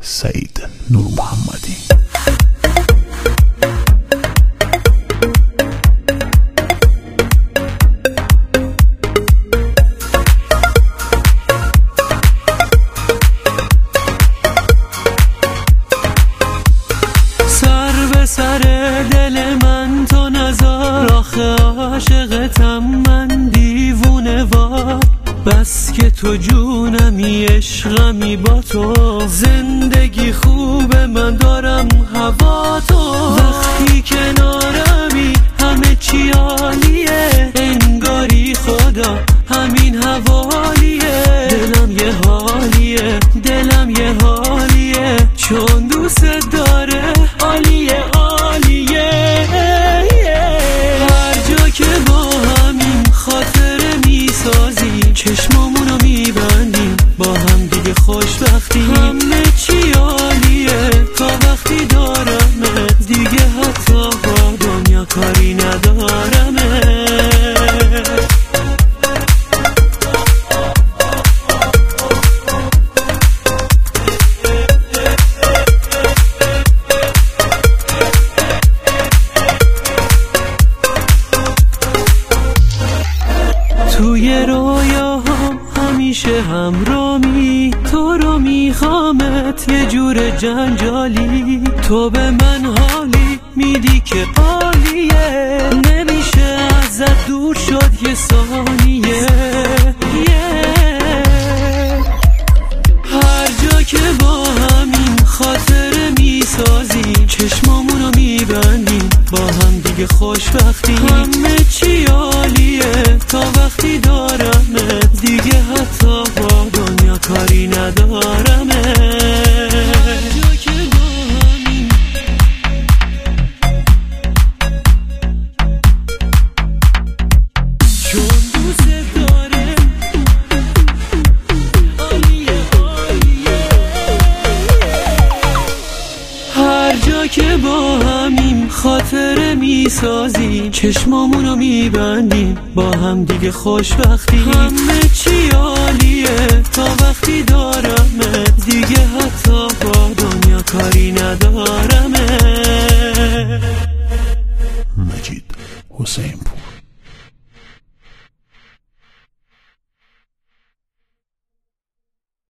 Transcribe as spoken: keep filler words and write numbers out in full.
سعید نور محمدی. سر به سر دل من تو نزار، آخه عاشقتم من دیوونه وار. بس که تو جونمی عشقمی با تو، زندگی خوبه من دارم هوا تو. وقتی کنارمی همه چی عالیه، انگاری خدا همین حوالیه. دلم یه حالیه دلم یه حالیه، چون دوست داره عالیه عالیه. هر جا که با همین خاطره میسازیم، چشمامونو میبندیم با هم دیگه خوشبختیم. همه چی عالیه تا وقتی دارمه، دیگه حتی با دنیا کاری ندارمه. توی رویاهام همیشه همرامی، تو رو میخوامت یه جور جنجالی. تو به من حالی میدی که عالیه، نمیشه ازت دور شد یه ثانیه. هر جا که با همین خاطره میسازیم، چشمامونو میبندیم با هم دیگه خوشبختیم. همه چی عالیه تا وقتی دارمه، دیگه حتی با دنیا کاری ندارمه. هر جا که با همین چون دوست داره عالیه عالیه. هر جا که با همین خاطره میسازیم، چشمامونو میبندیم با هم دیگه خوشبختیم. همه چی عالیه تا وقتی دارمه، دیگه حتی با دنیا کاری ندارم.